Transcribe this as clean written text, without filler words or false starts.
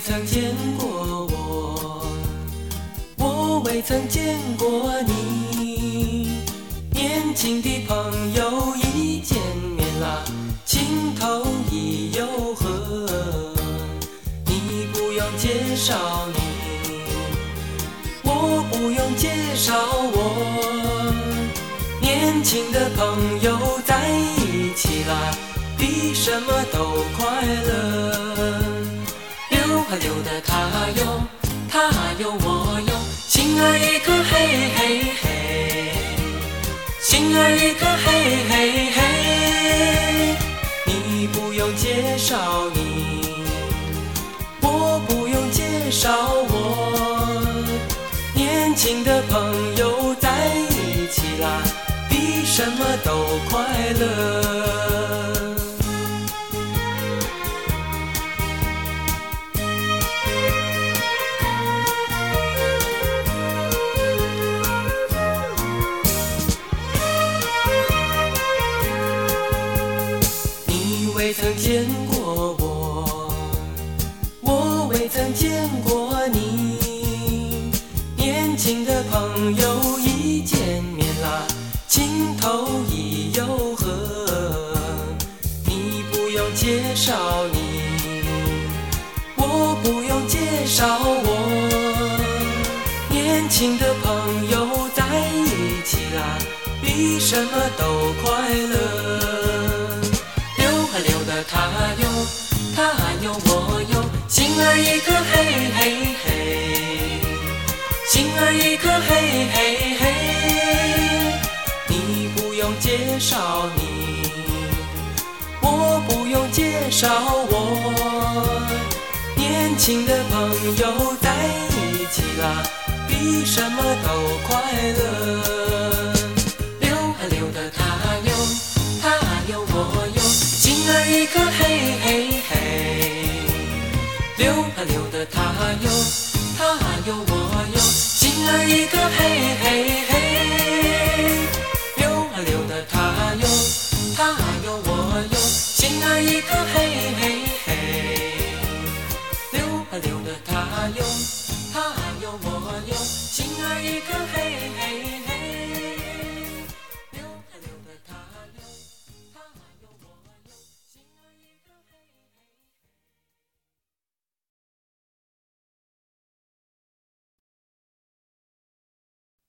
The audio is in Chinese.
曾见过我未曾见过你。年轻的朋友一见面啦，情投意又合。你不用介绍你，我不用介绍我。年轻的朋友在一起啦，比什么都快乐。溜啊溜的他哟，他哟我哟，心儿一颗嘿嘿嘿，心儿一颗嘿嘿嘿。你不用介绍你，我不用介绍我。年轻的朋友在一起啦，比什么都快乐。未曾见过我未曾见过你。年轻的朋友一见面啦，情投意又合。你不用介绍你，我不用介绍我。年轻的朋友在一起啦，比什么都快乐。溜的他哟，他哟我哟，心儿一颗嘿嘿嘿，心儿一颗嘿嘿嘿。你不用介绍你，我不用介绍我。年轻的朋友在一起啦，比什么都快乐。溜啊溜的他哟，他哟我哟，心儿一颗嘿嘿嘿。溜啊溜的他哟，他哟我哟，心儿一颗嘿嘿